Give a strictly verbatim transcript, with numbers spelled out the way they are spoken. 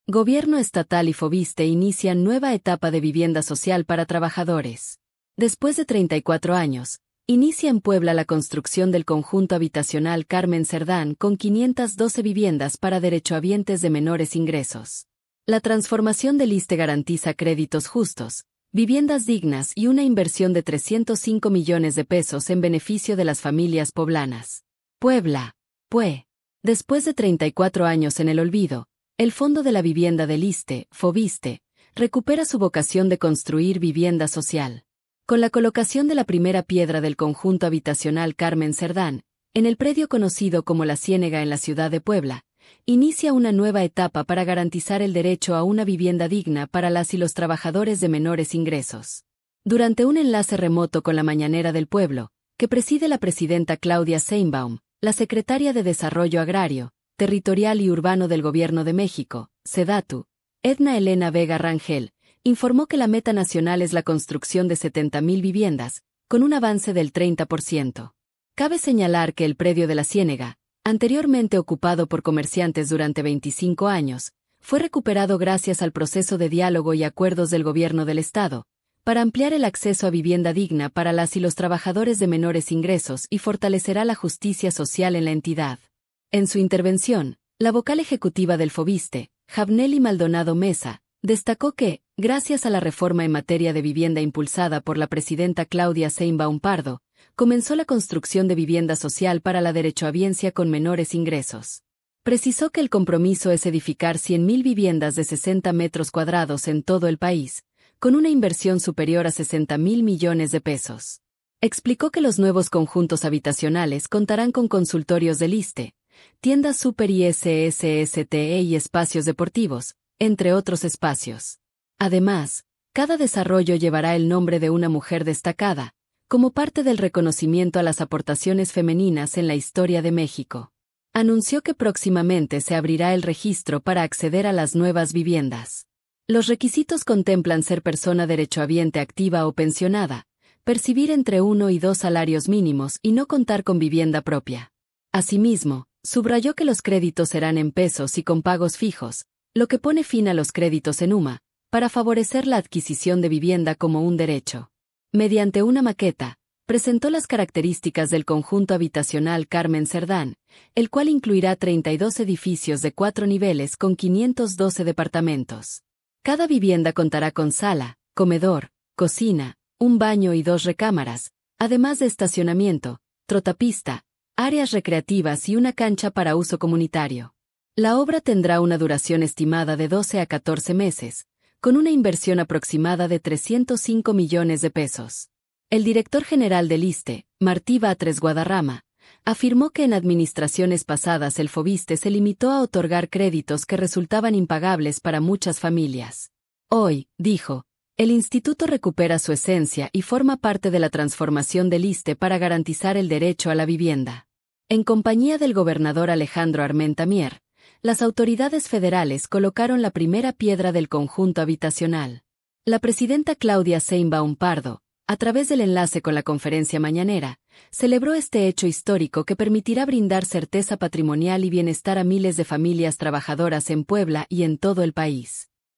Gobierno estatal y Foviste inician nueva etapa de vivienda social para trabajadores. Después de treinta y cuatro años, inicia en Puebla la construcción del conjunto habitacional Carmen Cerdán con quinientas doce viviendas para derechohabientes de menores ingresos. La transformación del ISSSTE garantiza créditos justos, viviendas dignas y una inversión de trescientos cinco millones de pesos en beneficio de las familias poblanas. Puebla, Pue. Después de treinta y cuatro años en el olvido, el Fondo de la Vivienda del ISSSTE, Foviste, recupera su vocación de construir vivienda social. Con la colocación de la primera piedra del conjunto habitacional Carmen Cerdán, en el predio conocido como La Ciénega en la ciudad de Puebla, inicia una nueva etapa para garantizar el derecho a una vivienda digna para las y los trabajadores de menores ingresos. Durante un enlace remoto con la Mañanera del Pueblo, que preside la presidenta Claudia Sheinbaum, la secretaria de Desarrollo Agrario, Territorial y Urbano del Gobierno de México, SEDATU, Edna Elena Vega Rangel, informó que la meta nacional es la construcción de setenta mil viviendas, con un avance del treinta por ciento. Cabe señalar que el predio de La Ciénega, anteriormente ocupado por comerciantes durante veinticinco años, fue recuperado gracias al proceso de diálogo y acuerdos del Gobierno del Estado, para ampliar el acceso a vivienda digna para las y los trabajadores de menores ingresos y fortalecerá la justicia social en la entidad. En su intervención, la vocal ejecutiva del Foviste, Javnely Maldonado Mesa, destacó que, gracias a la reforma en materia de vivienda impulsada por la presidenta Claudia Sheinbaum Pardo, comenzó la construcción de vivienda social para la derechohabiencia con menores ingresos. Precisó que el compromiso es edificar cien mil viviendas de sesenta metros cuadrados en todo el país, con una inversión superior a sesenta mil millones de pesos. Explicó que los nuevos conjuntos habitacionales contarán con consultorios del ISSSTE, tiendas Super y S S S T E y espacios deportivos, entre otros espacios. Además, cada desarrollo llevará el nombre de una mujer destacada, como parte del reconocimiento a las aportaciones femeninas en la historia de México. Anunció que próximamente se abrirá el registro para acceder a las nuevas viviendas. Los requisitos contemplan ser persona derechohabiente activa o pensionada, percibir entre uno y dos salarios mínimos y no contar con vivienda propia. Asimismo, subrayó que los créditos serán en pesos y con pagos fijos, lo que pone fin a los créditos en UMA, para favorecer la adquisición de vivienda como un derecho. Mediante una maqueta, presentó las características del conjunto habitacional Carmen Cerdán, el cual incluirá treinta y dos edificios de cuatro niveles con quinientos doce departamentos. Cada vivienda contará con sala, comedor, cocina, un baño y dos recámaras, además de estacionamiento, trotapista, áreas recreativas y una cancha para uso comunitario. La obra tendrá una duración estimada de doce a catorce meses, con una inversión aproximada de trescientos cinco millones de pesos. El director general del ISSSTE, Martí Batres Guadarrama, afirmó que en administraciones pasadas el Foviste se limitó a otorgar créditos que resultaban impagables para muchas familias. Hoy, dijo, el instituto recupera su esencia y forma parte de la transformación del ISSSTE para garantizar el derecho a la vivienda. En compañía del gobernador Alejandro Armenta Mier, las autoridades federales colocaron la primera piedra del conjunto habitacional. La presidenta Claudia Sheinbaum Pardo, a través del enlace con la conferencia mañanera, celebró este hecho histórico que permitirá brindar certeza patrimonial y bienestar a miles de familias trabajadoras en Puebla y en todo el país.